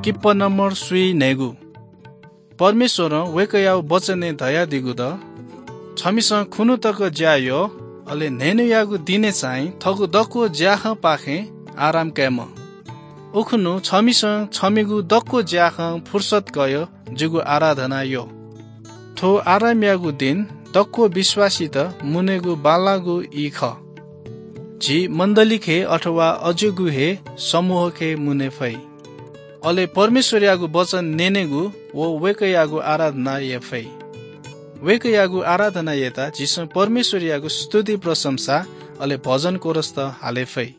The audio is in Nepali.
किप्प नम्बर सुई नेगु परमेश्वर वेकयाव बचने दया दिगु द छमिसँग खुनु तक ज्यायो अले नेनु यागु दिने चाहिँ थगु दक्को ज्याह पाखे आराम कैम उखुनु छमिसँग छमिगु दक्को ज्याह फुर्सद गयो जुगु आराधना यो थो आराम यागु दिन दक्को विश्वासी त मुनेगु बालागु ई ख जी मण्डली खे अथवा अजुगु हे समूह खे मुने फै अले परमेश्वर यागु वचन नेनेगु वो वेकयागु आराधना ये फै वेकयागु आराधना येता जिस परमेश्वर यागु स्तुति प्रशंसा अले भजन कोरस त हाले फै